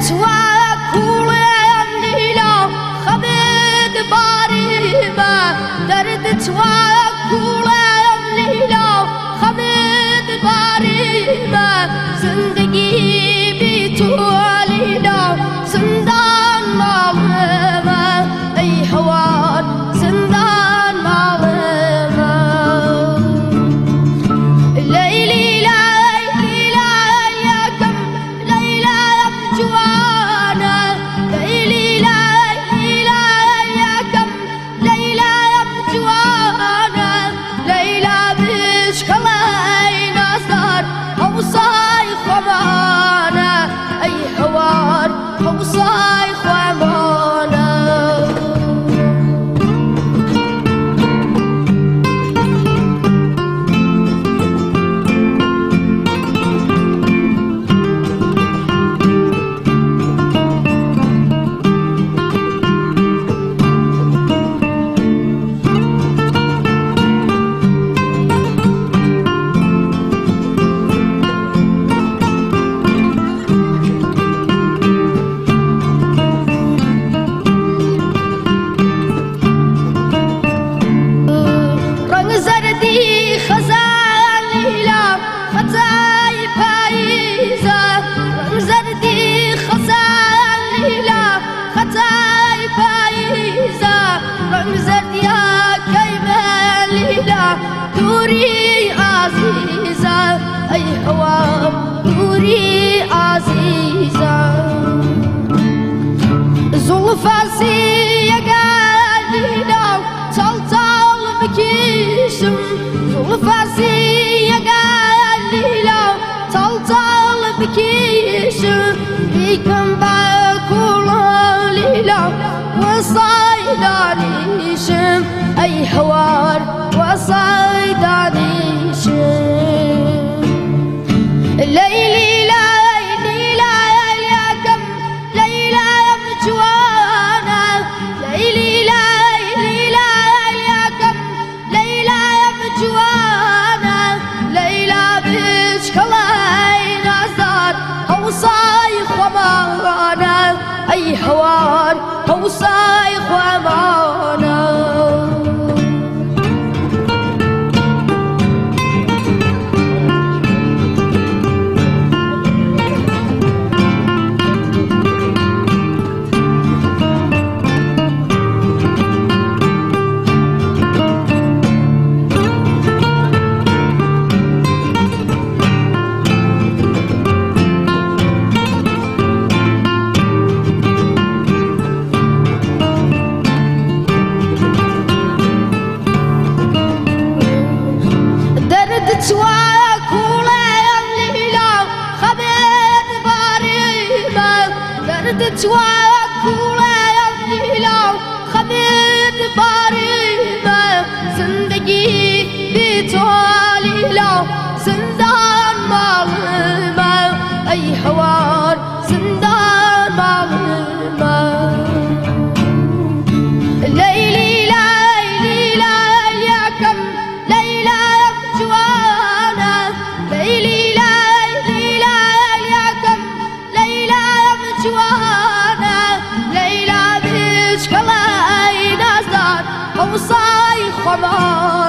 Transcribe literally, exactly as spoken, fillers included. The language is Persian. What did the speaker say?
دردت وكولم ليلى خبد باريمة دردت وكولم ليلى خبد باريمة زندگی بی تو لیلا زندان مالمه ای هوار زندان مالمه لیلی لیلی لیکم لیلا جوانا لیلی لیلی لیکم لیلا جوانا لیلا بشکلای نازدار حوصای خمانه ای هوار حوصای خمانه دوري عزيزة أي هوا دوري عزيزة زلفاسي يا قليلة طل طل بكيشم زلفاسي يا قليلة طل طل بكيشم بيكم باكل ليلة وصايدانيشم أي هوار وصايدانيشم ليلي ليلي ليليكم ليلى مجوانا ليلي ليلي ليليكم ليلى مجوانا ليلى بشكلاي نازدار حوصاي خمانا أي هوار حوصاي خمانا دردت وكولم ليلى خبد باريمة زندگی بی تو لیلا زندان مالمه ای هوار زندان مالمه لیلی لیلی لیکم لیلا جوانا لیلی لیلی لیکم لیلا جوانا لیلا بشکلای نازدار حوصای خمار